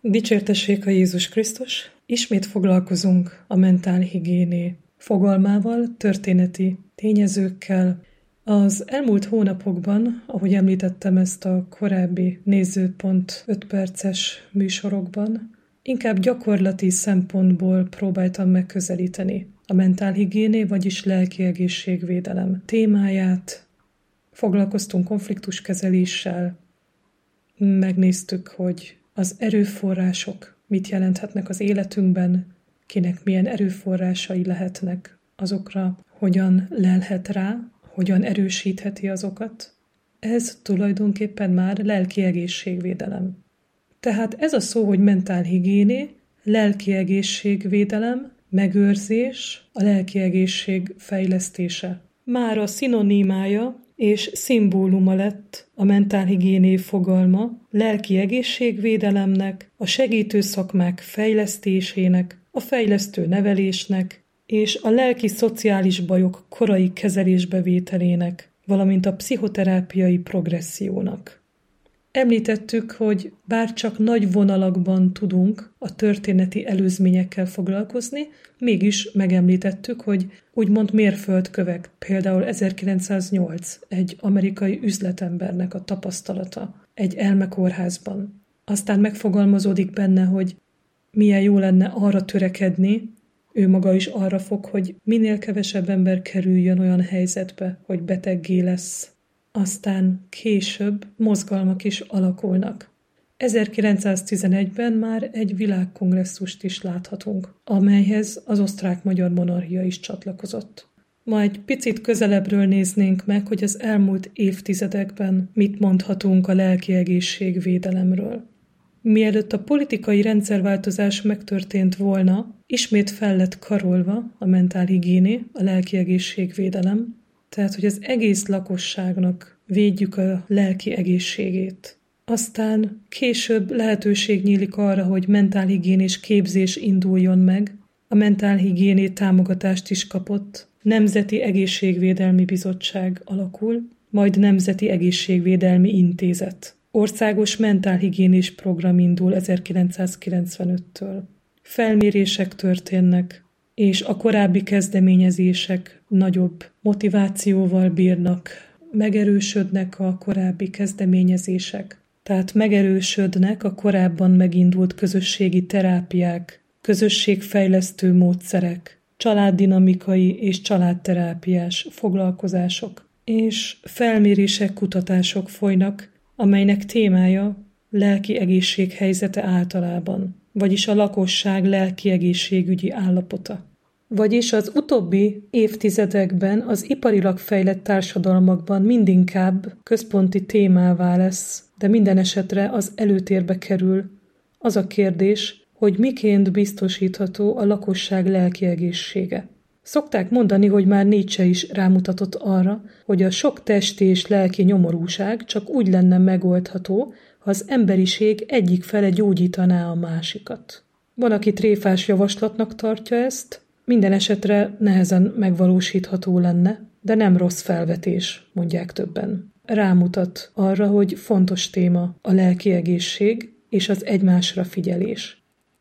Dicsértessék a Jézus Krisztus! Ismét foglalkozunk a mentálhigiéné fogalmával, történeti tényezőkkel. Az elmúlt hónapokban, ahogy említettem ezt a korábbi Nézőpont 5 perces műsorokban, inkább gyakorlati szempontból próbáltam megközelíteni a mentálhigiéné, vagyis lelki egészségvédelem témáját. Foglalkoztunk konfliktuskezeléssel, megnéztük, hogy az erőforrások mit jelenthetnek az életünkben, kinek milyen erőforrásai lehetnek, azokra hogyan lelhet rá, hogyan erősítheti azokat. Ez tulajdonképpen már lelki egészségvédelem. Tehát ez a szó, hogy mentálhigiéné, lelki egészségvédelem, megőrzés, a lelki egészség fejlesztése. Már a szinonimája és szimbóluma lett a mentálhigiéné fogalma lelki egészségvédelemnek, a segítő szakmák fejlesztésének, a fejlesztő nevelésnek és a lelki-szociális bajok korai kezelésbevételének, valamint a pszichoterápiai progressziónak. Említettük, hogy bár csak nagy vonalakban tudunk a történeti előzményekkel foglalkozni, mégis megemlítettük, hogy úgymond mérföldkövek, például 1908 egy amerikai üzletembernek a tapasztalata egy elmekórházban. Aztán megfogalmazódik benne, hogy milyen jó lenne arra törekedni, ő maga is arra fog, hogy minél kevesebb ember kerüljön olyan helyzetbe, hogy beteggé lesz. Aztán később mozgalmak is alakulnak. 1911-ben már egy világkongresszust is láthatunk, amelyhez az osztrák-magyar monarchia is csatlakozott. Ma egy picit közelebbről néznénk meg, hogy az elmúlt évtizedekben mit mondhatunk a lelki egészségvédelemről. Mielőtt a politikai rendszerváltozás megtörtént volna, ismét fel lett karolva a mentálhigiéné, a lelki egészségvédelem, tehát, hogy az egész lakosságnak védjük a lelki egészségét. Aztán később lehetőség nyílik arra, hogy mentálhigiénés képzés induljon meg. A mentálhigiéné támogatást is kapott. Nemzeti Egészségvédelmi Bizottság alakul, majd Nemzeti Egészségvédelmi Intézet. Országos mentálhigiénés program indul 1995-től. Felmérések történnek, és a korábbi kezdeményezések nagyobb motivációval bírnak, megerősödnek a korábbi kezdeményezések. Tehát megerősödnek a korábban megindult közösségi terápiák, közösségfejlesztő módszerek, családdinamikai és családterápiás foglalkozások, és felmérések, kutatások folynak, amelynek témája lelki egészséghelyzete általában, vagyis a lakosság lelki egészségügyi állapota. Vagyis az utóbbi évtizedekben az iparilag fejlett társadalmakban mindinkább központi témává lesz, de minden esetre az előtérbe kerül az a kérdés, hogy miként biztosítható a lakosság lelki egészsége. Szokták mondani, hogy már Nietzsche is rámutatott arra, hogy a sok testi és lelki nyomorúság csak úgy lenne megoldható, ha az emberiség egyik fele gyógyítaná a másikat. Van, aki tréfás javaslatnak tartja ezt, minden esetre nehezen megvalósítható lenne, de nem rossz felvetés, mondják többen. Rámutat arra, hogy fontos téma a lelki egészség és az egymásra figyelés.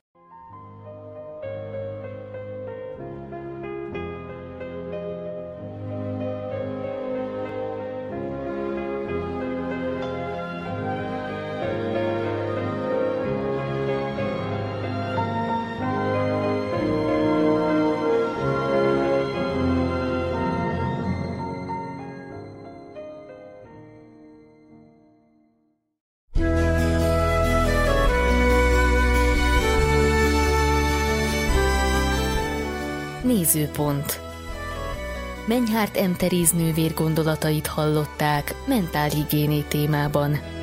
Nézőpont. Menyhárt M. Teréz nővér gondolatait hallották mentálhigiéné témában.